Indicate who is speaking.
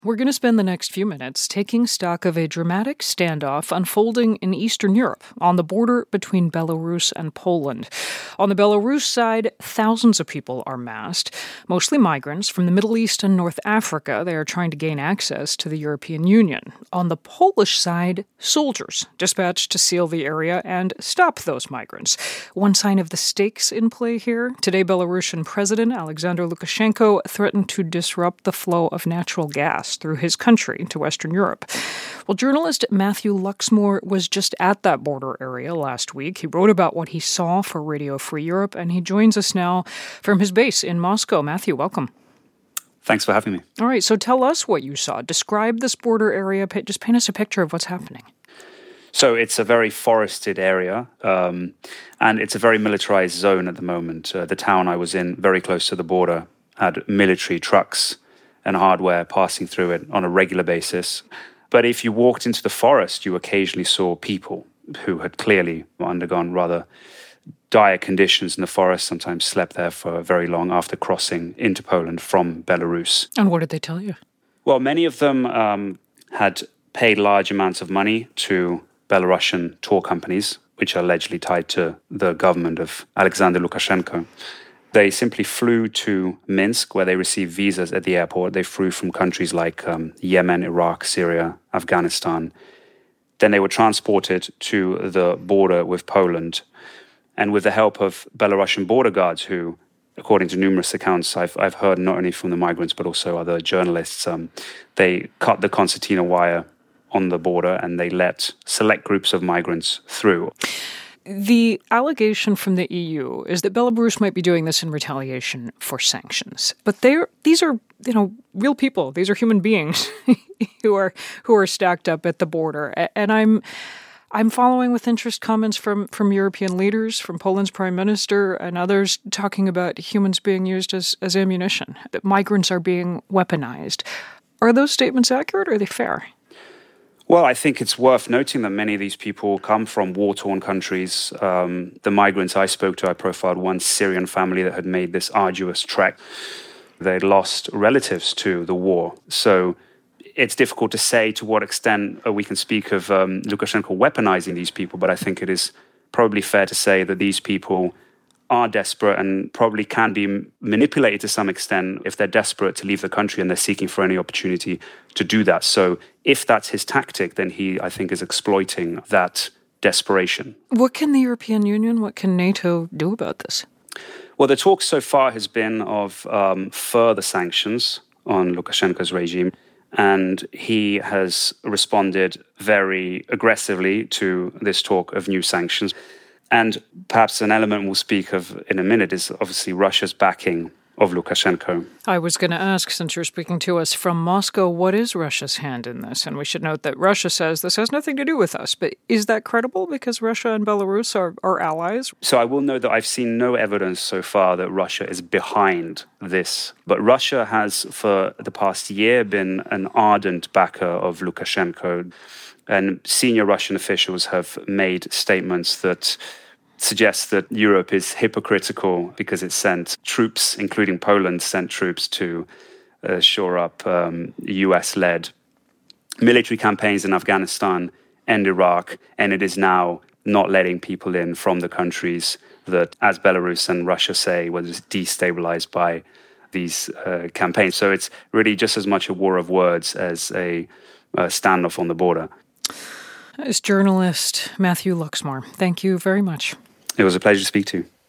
Speaker 1: We're going to spend the next few minutes taking stock of a dramatic standoff unfolding in Eastern Europe on the border between Belarus and Poland. On the Belarus side, thousands of people are massed, mostly migrants from the Middle East and North Africa. They are trying to gain access to the European Union. On the Polish side, soldiers dispatched to seal the area and stop those migrants. One sign of the stakes in play here. Today, Belarusian President Alexander Lukashenko threatened to disrupt the flow of natural gas through his country to Western Europe. Well, journalist Matthew Luxmore was just at that border area last week. He wrote about what he saw for Radio Free Europe, and he joins us now from his base in Moscow. Matthew, welcome.
Speaker 2: Thanks for having me.
Speaker 1: All right, so tell us what you saw. Describe this border area. Just paint us a picture of what's happening.
Speaker 2: So it's a very forested area, and it's a very militarized zone at the moment. The town I was in, very close to the border, had military trucks and hardware passing through it on a regular basis. But if you walked into the forest, you occasionally saw people who had clearly undergone rather dire conditions in the forest, sometimes slept there for very long after crossing into Poland from Belarus.
Speaker 1: And what did they tell you?
Speaker 2: Well, many of them had paid large amounts of money to Belarusian tour companies, which are allegedly tied to the government of Alexander Lukashenko. They simply flew to Minsk, where they received visas at the airport. They flew from countries like Yemen, Iraq, Syria, Afghanistan. Then they were transported to the border with Poland. And with the help of Belarusian border guards who, according to numerous accounts I've heard not only from the migrants but also other journalists, they cut the concertina wire on the border and they let select groups of migrants through.
Speaker 1: The allegation from the EU is that Belarus might be doing this in retaliation for sanctions. But these are, real people. These are human beings who are stacked up at the border. And I'm following with interest comments from European leaders, from Poland's prime minister and others talking about humans being used as ammunition, that migrants are being weaponized. Are those statements accurate or are they fair?
Speaker 2: Well, I think it's worth noting that many of these people come from war-torn countries. The migrants I spoke to, I profiled one Syrian family that had made this arduous trek. They'd lost relatives to the war. So it's difficult to say to what extent we can speak of Lukashenko weaponizing these people, but I think it is probably fair to say that these people are desperate and probably can be manipulated to some extent if they're desperate to leave the country and they're seeking for any opportunity to do that. So if that's his tactic, then he, I think, is exploiting that desperation.
Speaker 1: What can the European Union, what can NATO do about this?
Speaker 2: Well, the talk so far has been of further sanctions on Lukashenko's regime. And he has responded very aggressively to this talk of new sanctions. And perhaps an element we'll speak of in a minute is obviously Russia's backing of Lukashenko.
Speaker 1: I was going to ask, since you're speaking to us from Moscow, what is Russia's hand in this? And we should note that Russia says this has nothing to do with us. But is that credible because Russia and Belarus are allies?
Speaker 2: So I will note that I've seen no evidence so far that Russia is behind this. But Russia has, for the past year, been an ardent backer of Lukashenko. And senior Russian officials have made statements that suggest that Europe is hypocritical because it sent troops, including Poland, sent troops to shore up US-led military campaigns in Afghanistan and Iraq, and it is now not letting people in from the countries that, as Belarus and Russia say, was destabilized by these campaigns. So it's really just as much a war of words as a standoff on the border.
Speaker 1: As journalist Matthew Luxmore, thank you very much.
Speaker 2: It was a pleasure to speak to you.